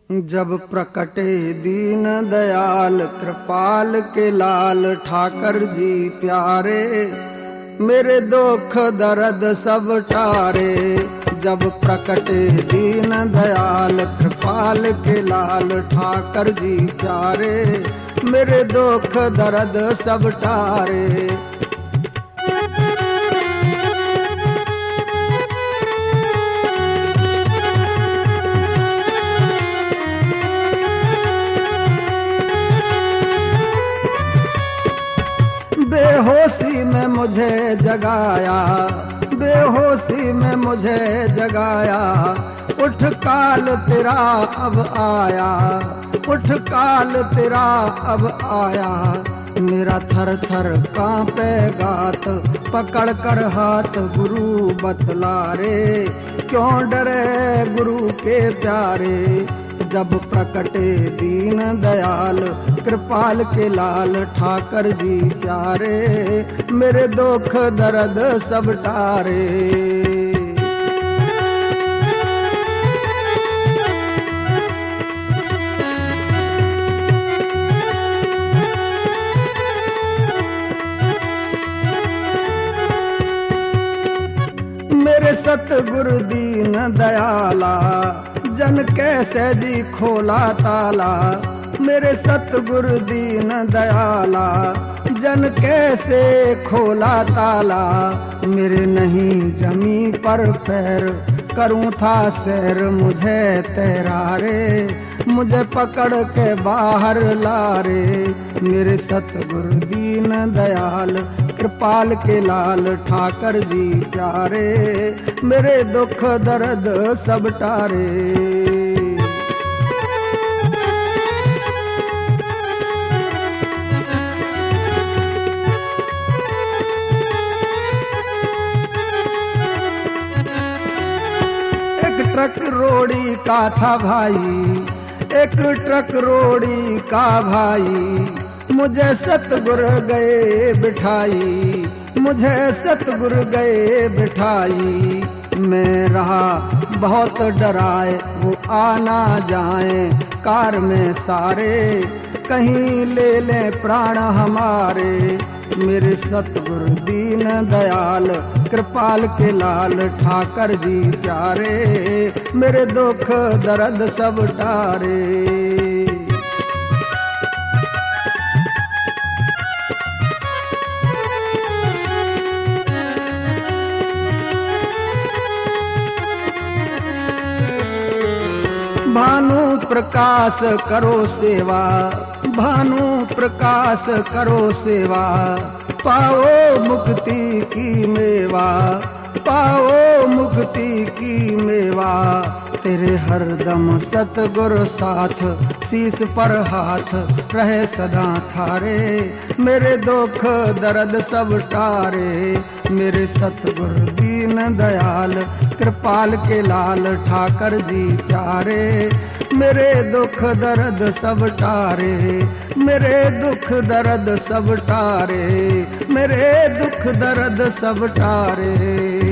जब प्रकटे दीन दयाल कृपाल के लाल ठाकर जी प्यारे, मेरे दुख दर्द सब टारे। जब प्रकटे दीन दयाल कृपाल के लाल ठाकर जी प्यारे, मेरे दुख दर्द सब टारे। बेहोशी में मुझे जगाया, बेहोशी में मुझे जगाया, उठ काल तेरा अब आया, उठ काल तेरा अब आया। मेरा थर थर कांपे गात, पकड़ कर हाथ गुरु बतला रे, क्यों डरे गुरु के प्यारे। जब प्रकटे दीन दयाल कृपाल के लाल ठाकर जी प्यारे, मेरे दुख दर्द सब टारे। मेरे सतगुरु दीन दयाला, जन कैसे जी खोला ताला। मेरे सतगुरु दीन दयाला, जन कैसे खोला ताला। मेरे नहीं जमी पर पैर, करूं था सैर मुझे तैरा रे, मुझे पकड़ के बाहर ला रे। मेरे सतगुरु दीन दयाल कृपाल के लाल ठाकर जी प्यारे, मेरे दुख दर्द सब टारे। एक ट्रक रोड़ी का था भाई, एक ट्रक रोड़ी का भाई, मुझे सतगुरु गए बिठाई, मुझे सतगुरु गए बिठाई। मैं रहा बहुत डराए, वो आना जाए कार में सारे, कहीं ले ले प्राण हमारे। मेरे सतगुरु दीन दयाल कृपाल के लाल ठाकर जी प्यारे, मेरे दुख दर्द सब टारे। भानु प्रकाश करो सेवा, भानु प्रकाश करो सेवा, पाओ मुक्ति की मेवा, पाओ मुक्ति की मेवा। तेरे हरदम सतगुरु साथ, शीश पर हाथ रहे सदा थारे, मेरे दुख दर्द सब टारे। मेरे सतगुरु दीन दयाल कृपाल के लाल ठाकर जी प्यारे, मेरे दुख दर्द सब टारे, मेरे दुख दर्द सब टारे, मेरे दुख दर्द सब टारे।